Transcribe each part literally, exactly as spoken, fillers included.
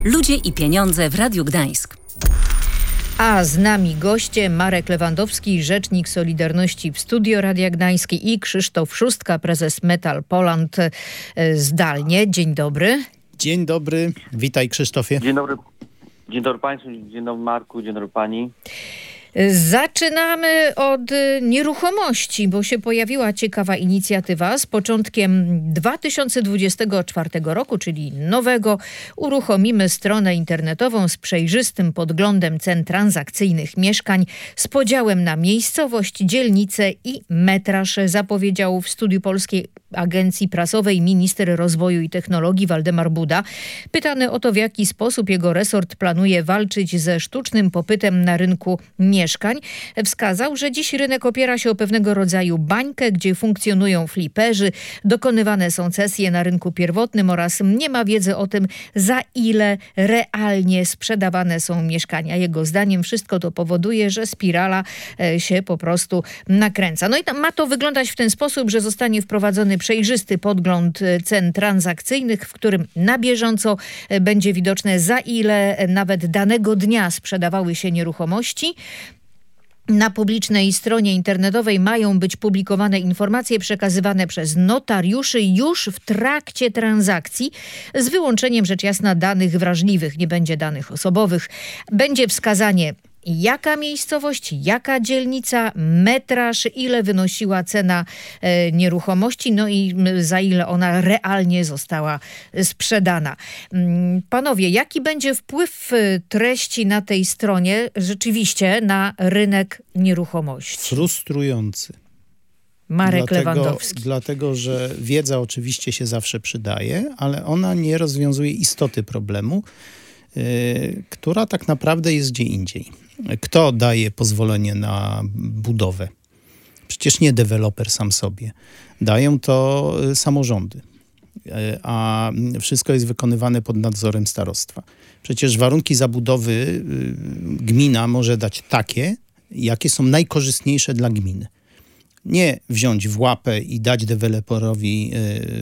Ludzie i pieniądze w Radiu Gdańsk. A z nami goście Marek Lewandowski, rzecznik Solidarności w Studio Radia Gdański i Krzysztof Szustka, prezes Metal Poland zdalnie. Dzień dobry. Dzień dobry. Witaj, Krzysztofie. Dzień dobry. Dzień dobry Państwu, dzień dobry Marku, dzień dobry Pani. Zaczynamy od nieruchomości, bo się pojawiła ciekawa inicjatywa. Z początkiem dwa tysiące dwudziestego czwartego roku, czyli nowego, uruchomimy stronę internetową z przejrzystym podglądem cen transakcyjnych mieszkań z podziałem na miejscowość, dzielnicę i metraż, zapowiedział w Studiu Polskiej Agencji Prasowej minister rozwoju i technologii Waldemar Buda. Pytany o to, w jaki sposób jego resort planuje walczyć ze sztucznym popytem na rynku mieszkań, wskazał, że dziś rynek opiera się o pewnego rodzaju bańkę, gdzie funkcjonują fliperzy, dokonywane są cesje na rynku pierwotnym oraz nie ma wiedzy o tym, za ile realnie sprzedawane są mieszkania. Jego zdaniem wszystko to powoduje, że spirala się po prostu nakręca. No i tam ma to wyglądać w ten sposób, że zostanie wprowadzony przejrzysty podgląd cen transakcyjnych, w którym na bieżąco będzie widoczne, za ile nawet danego dnia sprzedawały się nieruchomości. Na publicznej stronie internetowej mają być publikowane informacje przekazywane przez notariuszy już w trakcie transakcji, z wyłączeniem rzecz jasna danych wrażliwych, nie będzie danych osobowych. Będzie wskazanie, jaka miejscowość, jaka dzielnica, metraż, ile wynosiła cena e, nieruchomości, no i za ile ona realnie została sprzedana. Panowie, jaki będzie wpływ treści na tej stronie rzeczywiście na rynek nieruchomości? Frustrujący. Marek dlatego, Lewandowski. Dlatego, że wiedza oczywiście się zawsze przydaje, ale ona nie rozwiązuje istoty problemu, yy, która tak naprawdę jest gdzie indziej. Kto daje pozwolenie na budowę? Przecież nie deweloper sam sobie. Dają to samorządy, a wszystko jest wykonywane pod nadzorem starostwa. Przecież warunki zabudowy gmina może dać takie, jakie są najkorzystniejsze dla gminy. Nie wziąć w łapę i dać deweloperowi,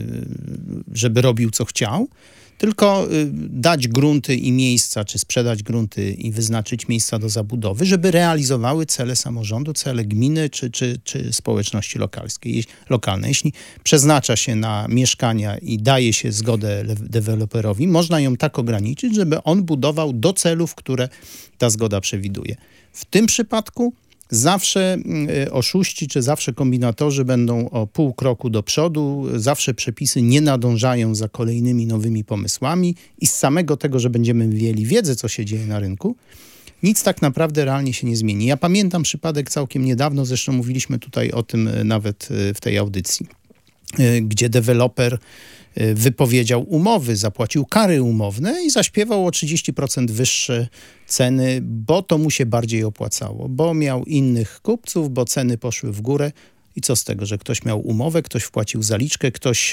żeby robił co chciał, tylko dać grunty i miejsca, czy sprzedać grunty i wyznaczyć miejsca do zabudowy, żeby realizowały cele samorządu, cele gminy czy, czy, czy społeczności lokalskiej, lokalnej. Jeśli przeznacza się na mieszkania i daje się zgodę deweloperowi, można ją tak ograniczyć, żeby on budował do celów, które ta zgoda przewiduje. W tym przypadku zawsze oszuści czy zawsze kombinatorzy będą o pół kroku do przodu, zawsze przepisy nie nadążają za kolejnymi nowymi pomysłami i z samego tego, że będziemy mieli wiedzę, co się dzieje na rynku, nic tak naprawdę realnie się nie zmieni. Ja pamiętam przypadek całkiem niedawno, zresztą mówiliśmy tutaj o tym nawet w tej audycji, gdzie deweloper wypowiedział umowy, zapłacił kary umowne i zaśpiewał o trzydzieści procent wyższe ceny, bo to mu się bardziej opłacało, bo miał innych kupców, bo ceny poszły w górę. I co z tego, że ktoś miał umowę, ktoś wpłacił zaliczkę, ktoś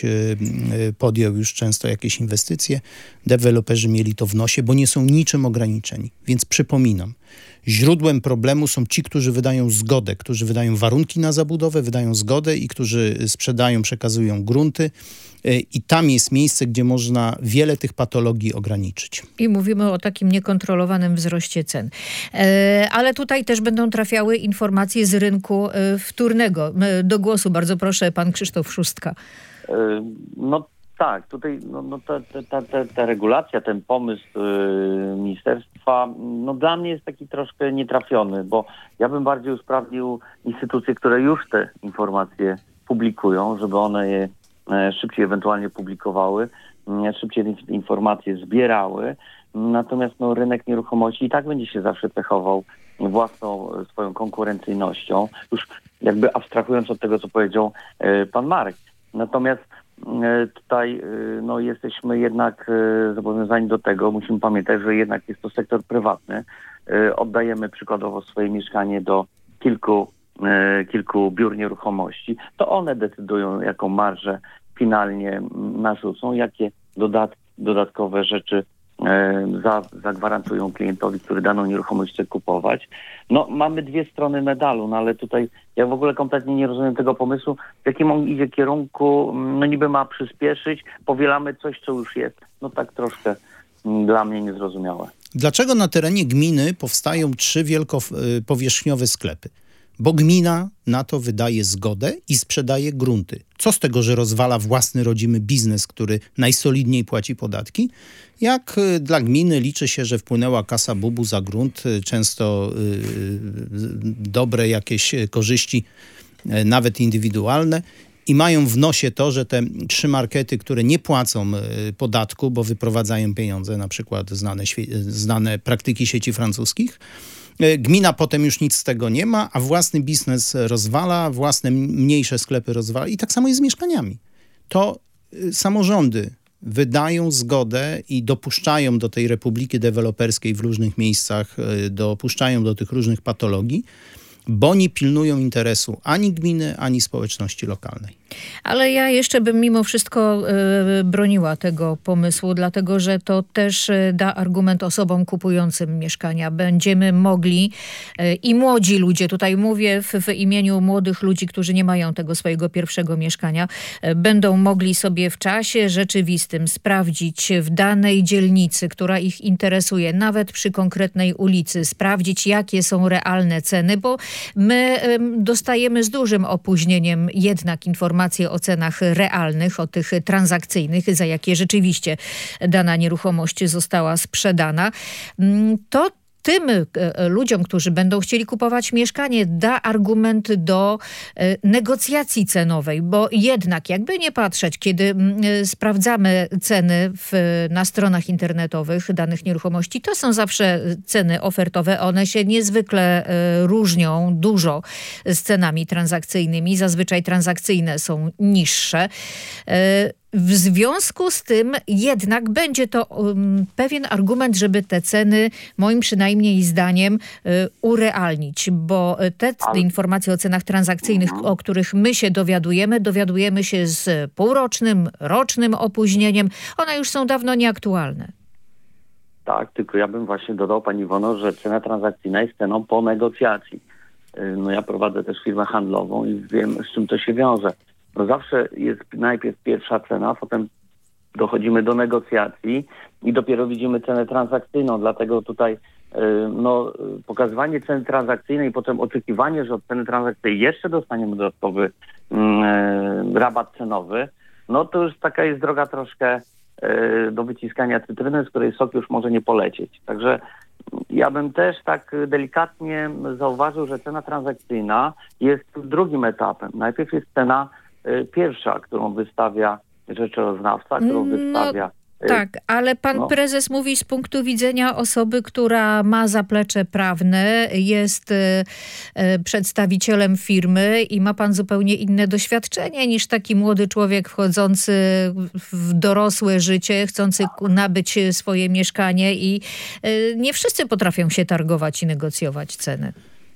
podjął już często jakieś inwestycje. Deweloperzy mieli to w nosie, bo nie są niczym ograniczeni. Więc przypominam, źródłem problemu są ci, którzy wydają zgodę, którzy wydają warunki na zabudowę, wydają zgodę i którzy sprzedają, przekazują grunty. I tam jest miejsce, gdzie można wiele tych patologii ograniczyć. I mówimy o takim niekontrolowanym wzroście cen. E, ale tutaj też będą trafiały informacje z rynku e, wtórnego. E, do głosu bardzo proszę pan Krzysztof Szustka. E, no tak, tutaj no, no ta, ta, ta, ta regulacja, ten pomysł e, ministerstwa, no dla mnie jest taki troszkę nietrafiony, bo ja bym bardziej usprawnił instytucje, które już te informacje publikują, żeby one je szybciej ewentualnie publikowały, szybciej informacje zbierały. Natomiast no, rynek nieruchomości i tak będzie się zawsze cechował własną swoją konkurencyjnością, już jakby abstrahując od tego, co powiedział e, pan Marek. Natomiast e, tutaj e, no, jesteśmy jednak e, zobowiązani do tego, musimy pamiętać, że jednak jest to sektor prywatny. E, oddajemy przykładowo swoje mieszkanie do kilku kilku biur nieruchomości, to one decydują, jaką marżę finalnie narzucą, jakie dodat- dodatkowe rzeczy e, za, zagwarantują klientowi, który daną nieruchomość chce kupować. No, mamy dwie strony medalu, no ale tutaj ja w ogóle kompletnie nie rozumiem tego pomysłu, w jakim on idzie kierunku, no niby ma przyspieszyć, powielamy coś, co już jest. No tak troszkę dla mnie niezrozumiałe. Dlaczego na terenie gminy powstają trzy wielkopowierzchniowe sklepy? Bo gmina na to wydaje zgodę i sprzedaje grunty. Co z tego, że rozwala własny rodzimy biznes, który najsolidniej płaci podatki? Jak dla gminy liczy się, że wpłynęła kasa bubu za grunt, często yy, dobre jakieś korzyści, yy, nawet indywidualne, i mają w nosie to, że te trzy markety, które nie płacą yy, podatku, bo wyprowadzają pieniądze, na przykład znane, znane praktyki sieci francuskich, gmina potem już nic z tego nie ma, a własny biznes rozwala, własne mniejsze sklepy rozwala i tak samo jest z mieszkaniami. To samorządy wydają zgodę i dopuszczają do tej republiki deweloperskiej w różnych miejscach, dopuszczają do tych różnych patologii, bo nie pilnują interesu ani gminy, ani społeczności lokalnej. Ale ja jeszcze bym mimo wszystko y, broniła tego pomysłu, dlatego że to też y, da argument osobom kupującym mieszkania. Będziemy mogli y, i młodzi ludzie, tutaj mówię w, w imieniu młodych ludzi, którzy nie mają tego swojego pierwszego mieszkania, y, będą mogli sobie w czasie rzeczywistym sprawdzić w danej dzielnicy, która ich interesuje, nawet przy konkretnej ulicy, sprawdzić jakie są realne ceny, bo my y, dostajemy z dużym opóźnieniem jednak informacje o cenach realnych, o tych transakcyjnych, za jakie rzeczywiście dana nieruchomość została sprzedana. To tym ludziom, którzy będą chcieli kupować mieszkanie, da argument do negocjacji cenowej, bo jednak jakby nie patrzeć, kiedy sprawdzamy ceny w, na stronach internetowych danych nieruchomości, to są zawsze ceny ofertowe. One się niezwykle różnią dużo z cenami transakcyjnymi. Zazwyczaj transakcyjne są niższe. W związku z tym jednak będzie to um, pewien argument, żeby te ceny, moim przynajmniej zdaniem, y, urealnić, bo te, te informacje o cenach transakcyjnych, o których my się dowiadujemy, dowiadujemy się z półrocznym, rocznym opóźnieniem. One już są dawno nieaktualne. Tak, tylko ja bym właśnie dodał, pani Iwono, że cena transakcyjna jest ceną po negocjacji. No ja prowadzę też firmę handlową i wiem, z czym to się wiąże. No zawsze jest najpierw pierwsza cena, potem dochodzimy do negocjacji i dopiero widzimy cenę transakcyjną. Dlatego tutaj no, pokazywanie ceny transakcyjnej i potem oczekiwanie, że od ceny transakcyjnej jeszcze dostaniemy dodatkowy mm, rabat cenowy, no to już taka jest droga troszkę y, do wyciskania cytryny, z której sok już może nie polecieć. Także ja bym też tak delikatnie zauważył, że cena transakcyjna jest drugim etapem. Najpierw jest cena pierwsza, którą wystawia rzeczoznawca, którą no, wystawia... Tak, ale pan no. prezes mówi z punktu widzenia osoby, która ma zaplecze prawne, jest e, przedstawicielem firmy i ma pan zupełnie inne doświadczenie niż taki młody człowiek wchodzący w dorosłe życie, chcący nabyć swoje mieszkanie i e, nie wszyscy potrafią się targować i negocjować ceny.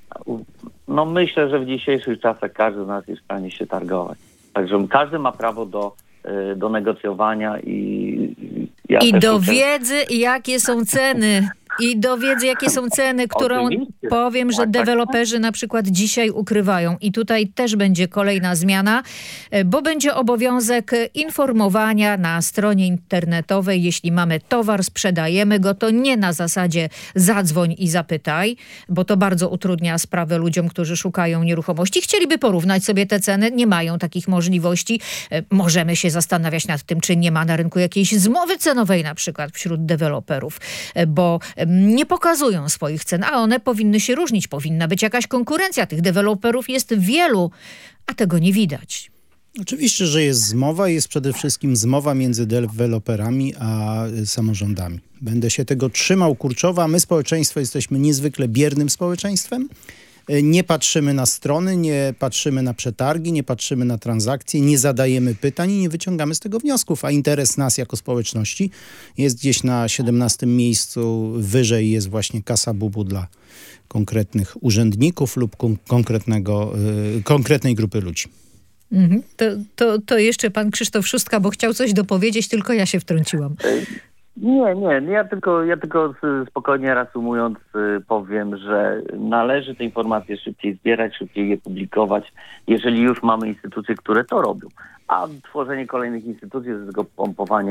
No myślę, że w dzisiejszych czasach każdy z nas jest w stanie się targować. Także każdy ma prawo do, do negocjowania i... Ja I do uczę... wiedzy, jakie są ceny. I do wiedzy, jakie są ceny, którą Oczywiście. powiem, że tak, deweloperzy tak. na przykład dzisiaj ukrywają. I tutaj też będzie kolejna zmiana, bo będzie obowiązek informowania na stronie internetowej. Jeśli mamy towar, sprzedajemy go, to nie na zasadzie zadzwoń i zapytaj, bo to bardzo utrudnia sprawę ludziom, którzy szukają nieruchomości. Chcieliby porównać sobie te ceny, nie mają takich możliwości. Możemy się zastanawiać nad tym, czy nie ma na rynku jakiejś zmowy cenowej na przykład wśród deweloperów, bo nie pokazują swoich cen, a one powinny się różnić. Powinna być jakaś konkurencja. Tych deweloperów jest wielu, a tego nie widać. Oczywiście, że jest zmowa. Jest przede wszystkim zmowa między deweloperami a samorządami. Będę się tego trzymał kurczowo. My, społeczeństwo, jesteśmy niezwykle biernym społeczeństwem. Nie patrzymy na strony, nie patrzymy na przetargi, nie patrzymy na transakcje, nie zadajemy pytań i nie wyciągamy z tego wniosków, a interes nas jako społeczności jest gdzieś na siedemnastym miejscu, wyżej jest właśnie kasa bubu dla konkretnych urzędników lub kon- konkretnego, yy, konkretnej grupy ludzi. Mhm. To, to, to jeszcze pan Krzysztof Szóstka, bo chciał coś dopowiedzieć, tylko ja się wtrąciłam. Nie, nie, ja tylko, ja tylko spokojnie reasumując powiem, że należy te informacje szybciej zbierać, szybciej je publikować, jeżeli już mamy instytucje, które to robią. A tworzenie kolejnych instytucji, to tylko pompowanie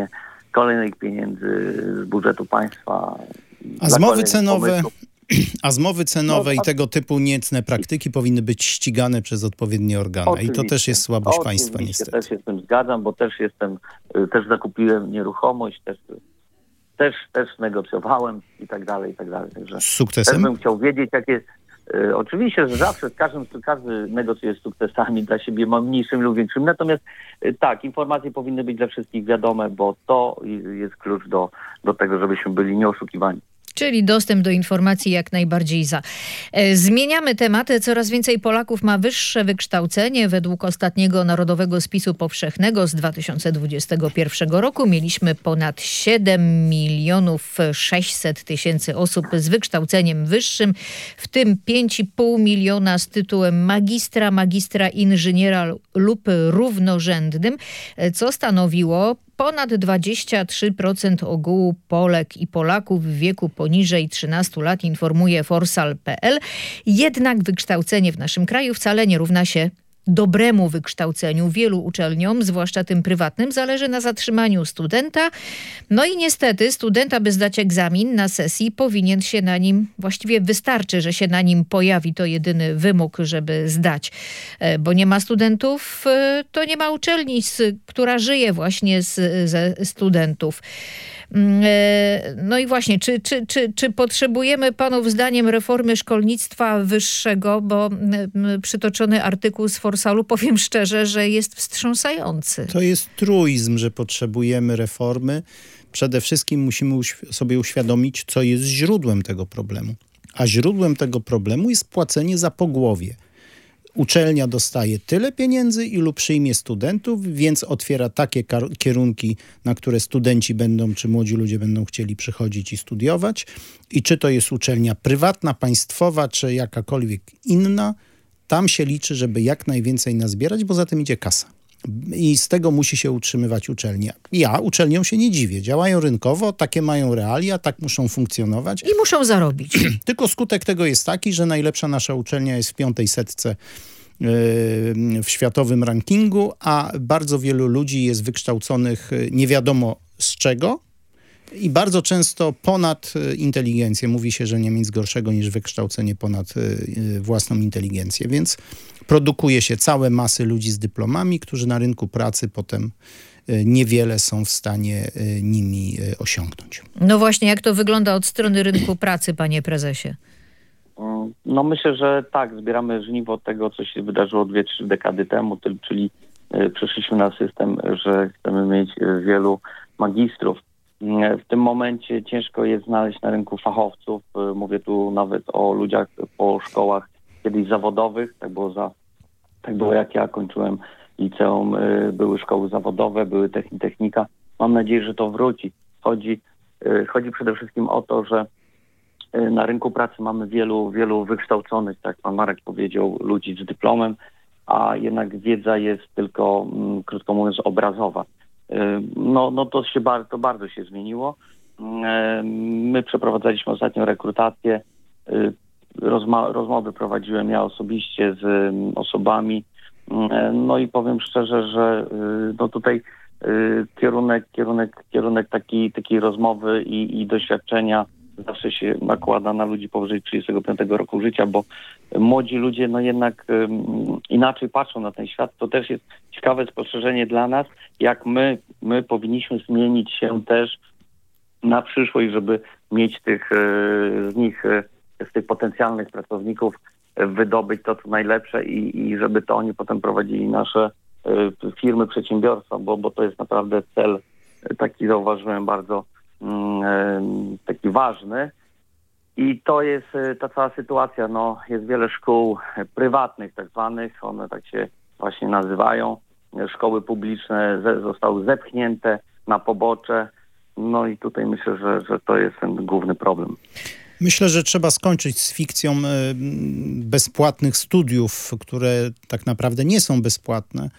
kolejnych pieniędzy z budżetu państwa. A zmowy cenowe, pomysłów. a zmowy cenowe No, i a- tego typu niecne praktyki powinny być ścigane przez odpowiednie organy. I to Oczywiście. też jest słabość Oczywiście, państwa niestety. też się z tym zgadzam, bo też jestem, y, też zakupiłem nieruchomość, też, też, też negocjowałem i tak dalej, i tak dalej. Także Z też sukcesem? bym chciał wiedzieć, jakie... Y, oczywiście, że zawsze z każdym, każdy negocjuje z sukcesami dla siebie, ma mniejszym lub większym. Natomiast y, tak, informacje powinny być dla wszystkich wiadome, bo to y, jest klucz do, do tego, żebyśmy byli nieoszukiwani. Czyli dostęp do informacji jak najbardziej za. E, Zmieniamy tematy. Coraz więcej Polaków ma wyższe wykształcenie. Według ostatniego Narodowego Spisu Powszechnego z dwa tysiące dwudziestego pierwszego roku mieliśmy ponad siedem milionów sześćset tysięcy osób z wykształceniem wyższym, w tym pięć i pół miliona z tytułem magistra, magistra inżyniera lub równorzędnym, e, co stanowiło ponad dwadzieścia trzy procent ogółu Polek i Polaków w wieku poniżej trzynastu lat, informuje forsal kropka pe el. Jednak wykształcenie w naszym kraju wcale nie równa się dobremu wykształceniu. Wielu uczelniom, zwłaszcza tym prywatnym, zależy na zatrzymaniu studenta. No i niestety student, aby zdać egzamin na sesji, powinien się na nim, właściwie wystarczy, że się na nim pojawi. To jedyny wymóg, żeby zdać. E, Bo nie ma studentów, e, to nie ma uczelni, z- która żyje właśnie z, ze studentów. Mm, e, No i właśnie, czy, czy, czy, czy potrzebujemy panów zdaniem reformy szkolnictwa wyższego, bo mm, przytoczony artykuł z Forsalu, powiem szczerze, że jest wstrząsający. To jest truizm, że potrzebujemy reformy. Przede wszystkim musimy uświ- sobie uświadomić, co jest źródłem tego problemu. A źródłem tego problemu jest płacenie za pogłowie. Uczelnia dostaje tyle pieniędzy, ilu przyjmie studentów, więc otwiera takie kar- kierunki, na które studenci będą, czy młodzi ludzie będą chcieli przychodzić i studiować. I czy to jest uczelnia prywatna, państwowa, czy jakakolwiek inna, tam się liczy, żeby jak najwięcej nazbierać, bo za tym idzie kasa. I z tego musi się utrzymywać uczelnia. Ja uczelniom się nie dziwię. Działają rynkowo, takie mają realia, tak muszą funkcjonować. I muszą zarobić. Tylko skutek tego jest taki, że najlepsza nasza uczelnia jest w piątej setce yy, w światowym rankingu, a bardzo wielu ludzi jest wykształconych yy, nie wiadomo z czego i bardzo często ponad yy, inteligencję. Mówi się, że nie ma nic gorszego niż wykształcenie ponad yy, własną inteligencję, więc produkuje się całe masy ludzi z dyplomami, którzy na rynku pracy potem yy, niewiele są w stanie yy, nimi yy, osiągnąć. No właśnie, jak to wygląda od strony rynku pracy, panie prezesie? No myślę, że tak, zbieramy żniwo tego, co się wydarzyło dwie, trzy dekady temu, ty- czyli y, przeszliśmy na system, że chcemy mieć y, wielu magistrów. Y, W tym momencie ciężko jest znaleźć na rynku fachowców. Y, Mówię tu nawet o ludziach po szkołach kiedyś zawodowych. Tak było, za, tak było jak ja kończyłem liceum, y, były szkoły zawodowe, były techni- technika. Mam nadzieję, że to wróci. Chodzi, y, chodzi przede wszystkim o to, że na rynku pracy mamy wielu, wielu wykształconych, tak pan Marek powiedział, ludzi z dyplomem, a jednak wiedza jest tylko, mm, krótko mówiąc, obrazowa. Y, No, no to się bardzo, to bardzo się zmieniło. Y, My przeprowadzaliśmy ostatnio rekrutację, y, rozma- rozmowy prowadziłem ja osobiście z mm, osobami, y, no i powiem szczerze, że y, no tutaj y, kierunek, kierunek, kierunek takiej, takiej rozmowy i, i doświadczenia zawsze się nakłada na ludzi powyżej trzydziestego piątego roku życia, bo młodzi ludzie no jednak um, inaczej patrzą na ten świat. To też jest ciekawe spostrzeżenie dla nas, jak my, my powinniśmy zmienić się też na przyszłość, żeby mieć tych e, z nich, e, z tych potencjalnych pracowników e, wydobyć to, co najlepsze i, i żeby to oni potem prowadzili nasze e, firmy, przedsiębiorstwa, bo, bo to jest naprawdę cel, e, taki zauważyłem bardzo taki ważny i to jest ta cała sytuacja, no jest wiele szkół prywatnych tak zwanych, one tak się właśnie nazywają, szkoły publiczne ze, zostały zepchnięte na pobocze, no i tutaj myślę, że, że to jest ten główny problem. Myślę, że trzeba skończyć z fikcją y, bezpłatnych studiów, które tak naprawdę nie są bezpłatne.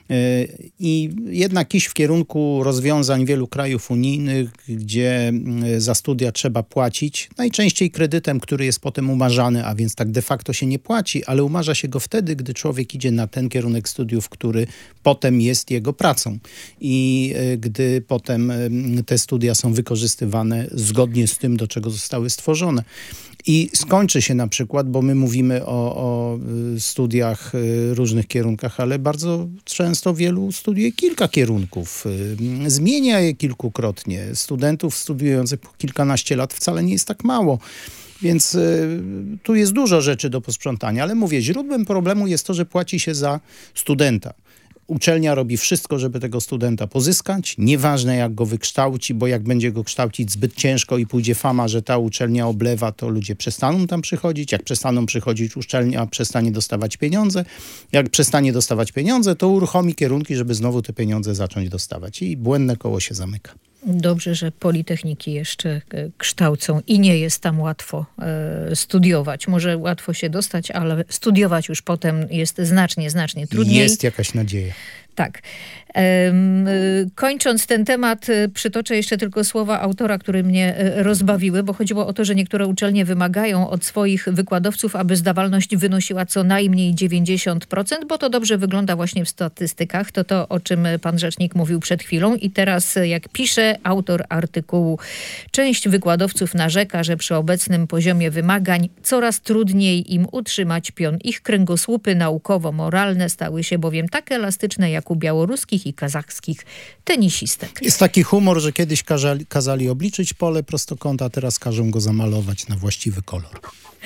I jednak iść w kierunku rozwiązań wielu krajów unijnych, gdzie za studia trzeba płacić, najczęściej kredytem, który jest potem umarzany, a więc tak de facto się nie płaci, ale umarza się go wtedy, gdy człowiek idzie na ten kierunek studiów, który potem jest jego pracą. I gdy potem te studia są wykorzystywane zgodnie z tym, do czego zostały stworzone. I skończy się na przykład, bo my mówimy o, o studiach, różnych kierunkach, ale bardzo często wielu studiuje kilka kierunków. Zmienia je kilkukrotnie. Studentów studiujących po kilkanaście lat wcale nie jest tak mało. Więc y, tu jest dużo rzeczy do posprzątania, ale mówię, źródłem problemu jest to, że płaci się za studenta. Uczelnia robi wszystko, żeby tego studenta pozyskać. Nieważne, jak go wykształci, bo jak będzie go kształcić zbyt ciężko i pójdzie fama, że ta uczelnia oblewa, to ludzie przestaną tam przychodzić. Jak przestaną przychodzić, uczelnia przestanie dostawać pieniądze. Jak przestanie dostawać pieniądze, to uruchomi kierunki, żeby znowu te pieniądze zacząć dostawać. I błędne koło się zamyka. Dobrze, że politechniki jeszcze kształcą i nie jest tam łatwo e, studiować. Może łatwo się dostać, ale studiować już potem jest znacznie, znacznie trudniej. Jest jakaś nadzieja. Tak. Kończąc ten temat, przytoczę jeszcze tylko słowa autora, które mnie rozbawiły, bo chodziło o to, że niektóre uczelnie wymagają od swoich wykładowców, aby zdawalność wynosiła co najmniej dziewięćdziesiąt procent, bo to dobrze wygląda właśnie w statystykach. To to, o czym pan rzecznik mówił przed chwilą. I teraz, jak pisze autor artykułu, część wykładowców narzeka, że przy obecnym poziomie wymagań coraz trudniej im utrzymać pion. Ich kręgosłupy naukowo-moralne stały się bowiem tak elastyczne, jak u białoruskich i kazachskich tenisistek. Jest taki humor, że kiedyś kazali, kazali obliczyć pole prostokąta, a teraz każą go zamalować na właściwy kolor.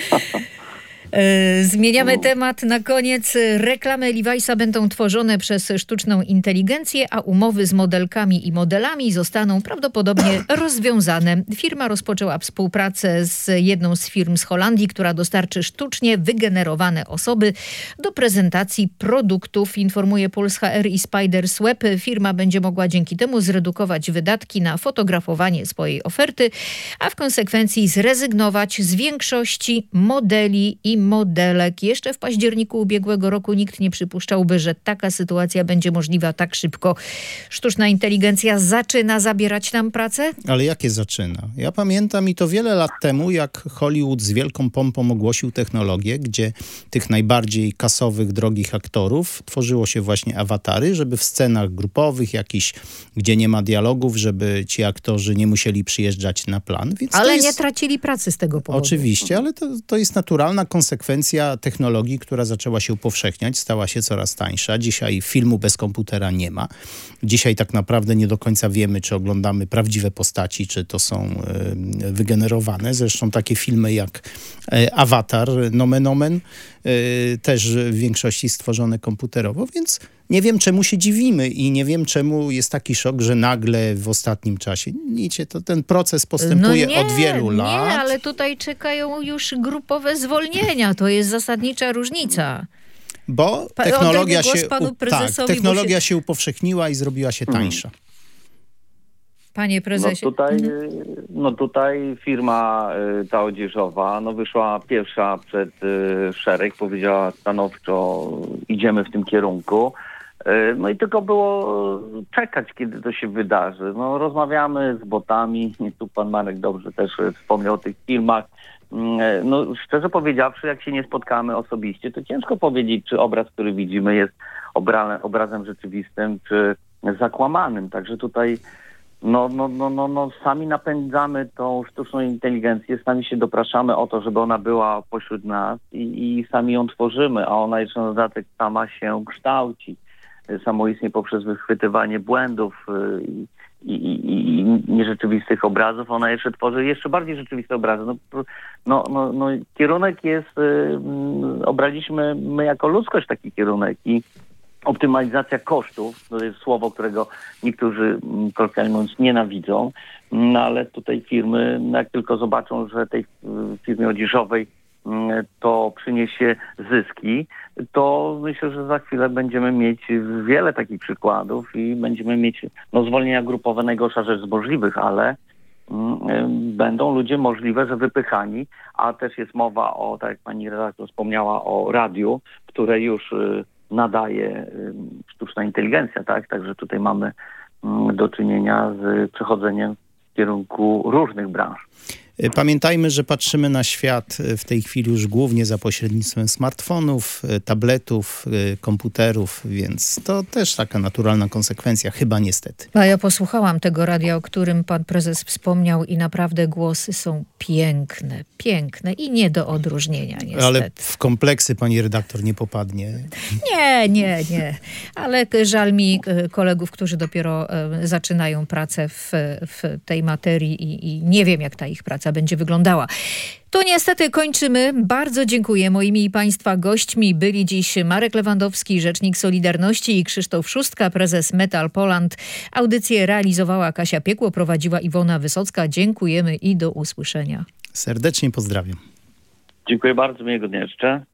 Zmieniamy temat. Na koniec reklamy Levi'sa będą tworzone przez sztuczną inteligencję, a umowy z modelkami i modelami zostaną prawdopodobnie rozwiązane. Firma rozpoczęła współpracę z jedną z firm z Holandii, która dostarczy sztucznie wygenerowane osoby do prezentacji produktów, informuje Puls H R i Spiders Web. Firma będzie mogła dzięki temu zredukować wydatki na fotografowanie swojej oferty, a w konsekwencji zrezygnować z większości modeli i modelek. Jeszcze w październiku ubiegłego roku nikt nie przypuszczałby, że taka sytuacja będzie możliwa tak szybko. Sztuczna inteligencja zaczyna zabierać nam pracę? Ale jakie zaczyna? Ja pamiętam i to wiele lat temu, jak Hollywood z wielką pompą ogłosił technologię, gdzie tych najbardziej kasowych, drogich aktorów tworzyło się właśnie awatary, żeby w scenach grupowych jakichś, gdzie nie ma dialogów, żeby ci aktorzy nie musieli przyjeżdżać na plan. Więc ale jest... nie tracili pracy z tego powodu. Oczywiście, ale to, to jest naturalna konsekwencja technologii, która zaczęła się upowszechniać, stała się coraz tańsza. Dzisiaj filmu bez komputera nie ma. Dzisiaj tak naprawdę nie do końca wiemy, czy oglądamy prawdziwe postaci, czy to są y, wygenerowane. Zresztą takie filmy jak y, Avatar, Nomen Omen, y, też w większości stworzone komputerowo, więc nie wiem, czemu się dziwimy i nie wiem, czemu jest taki szok, że nagle w ostatnim czasie, wiecie, to ten proces postępuje no nie, od wielu lat. Nie, ale tutaj czekają już grupowe zwolnienia. To jest zasadnicza różnica. Bo technologia, się, panu tak, technologia się... się upowszechniła i zrobiła się tańsza. Panie prezesie. No tutaj, no tutaj firma y, ta odzieżowa no wyszła pierwsza przed y, szereg, powiedziała stanowczo, idziemy w tym kierunku. Y, no i tylko było czekać, kiedy to się wydarzy. No rozmawiamy z botami, tu pan Marek dobrze też wspomniał o tych filmach. No szczerze powiedziawszy, jak się nie spotkamy osobiście, to ciężko powiedzieć, czy obraz, który widzimy, jest obra- obrazem rzeczywistym, czy zakłamanym. Także tutaj no, no, no, no, no sami napędzamy tą sztuczną inteligencję, sami się dopraszamy o to, żeby ona była pośród nas i, i sami ją tworzymy, a ona jeszcze na dodatek sama się kształci. Samoistnie poprzez wychwytywanie błędów i I, i, i nierzeczywistych obrazów, ona jeszcze tworzy jeszcze bardziej rzeczywiste obrazy. No, no, no, no kierunek jest, yy, obraliśmy my jako ludzkość taki kierunek i optymalizacja kosztów, to jest słowo, którego niektórzy, kolokwialnie mówiąc, nienawidzą, no ale tutaj firmy, jak tylko zobaczą, że tej firmie odzieżowej to przyniesie zyski, to myślę, że za chwilę będziemy mieć wiele takich przykładów i będziemy mieć no, zwolnienia grupowe, najgorsza rzecz z możliwych, ale mm, będą ludzie możliwe, że wypychani, a też jest mowa o, tak jak pani redaktor wspomniała, o radiu, które już y, nadaje sztuczna inteligencja, tak? Także tutaj mamy do czynienia z przechodzeniem w kierunku różnych branż. Pamiętajmy, że patrzymy na świat w tej chwili już głównie za pośrednictwem smartfonów, tabletów, komputerów, więc to też taka naturalna konsekwencja, chyba niestety. A ja posłuchałam tego radia, o którym pan prezes wspomniał i naprawdę głosy są piękne, piękne i nie do odróżnienia niestety. Ale w kompleksy pani redaktor nie popadnie. Nie, nie, nie. Ale żal mi kolegów, którzy dopiero zaczynają pracę w, w tej materii i, i nie wiem, jak ta ich praca będzie wyglądała. To niestety kończymy. Bardzo dziękuję. Moimi i państwa gośćmi byli dziś Marek Lewandowski, rzecznik Solidarności, i Krzysztof Szustka, prezes Metal Poland. Audycję realizowała Kasia Piekło, prowadziła Iwona Wysocka. Dziękujemy i do usłyszenia. Serdecznie pozdrawiam. Dziękuję bardzo, miłego dnia jeszcze.